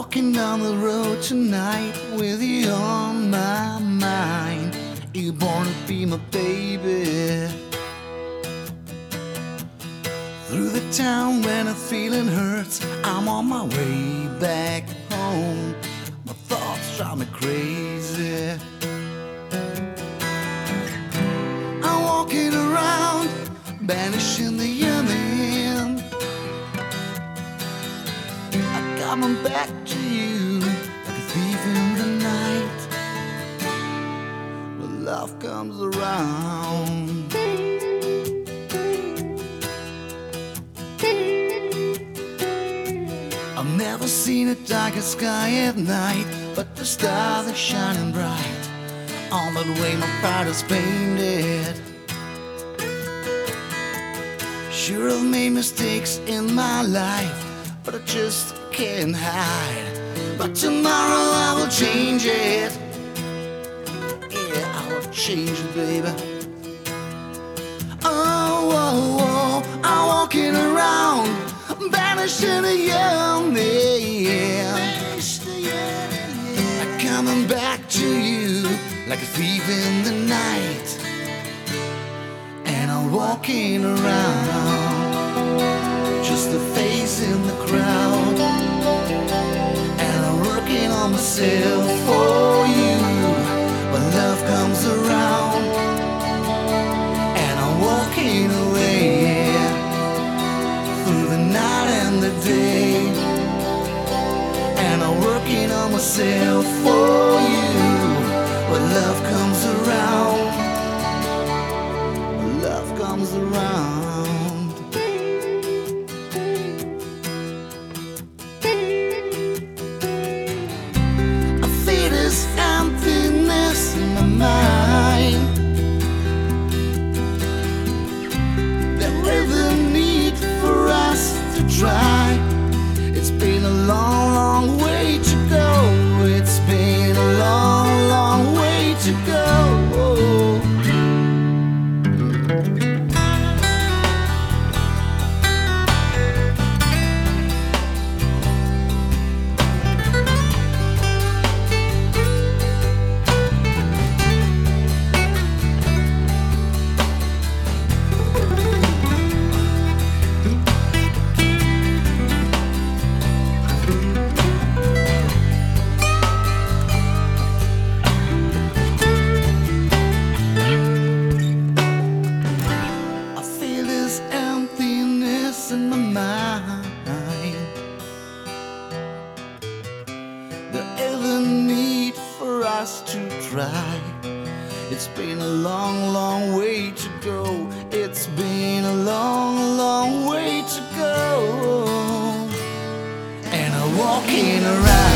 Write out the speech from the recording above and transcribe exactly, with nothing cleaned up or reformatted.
walking down the road tonight with you on my mind. You're born to be my baby. Through the town when the feeling hurts, I'm on my way back home. My thoughts drive me crazy. I'm walking around, banishing the yearning. I'm coming back to you like a thief in the night. When love comes around, I've never seen a darker sky at night, but the stars are shining bright on the way my pride is painted. Sure, I've made mistakes in my life, but I just can't hide. But tomorrow I will change it. Yeah, I will change it, baby. Oh, oh, oh, I'm walking around, banishing the young man. I'm coming back to you like a thief in the night. And I'm walking around, just a face in the crowd. And I'm working on myself for you when love comes around. And I'm walking away through the night and the day. And I'm working on myself for you when love comes around. When love comes around. I feel this emptiness in my mind. There is a need for us to try. It's been a long, long way to go. It's been a long, long way to go. In my mind, there is a need for us to try. It's been a long, long way to go. It's been a long, long way to go. And I'm walking around.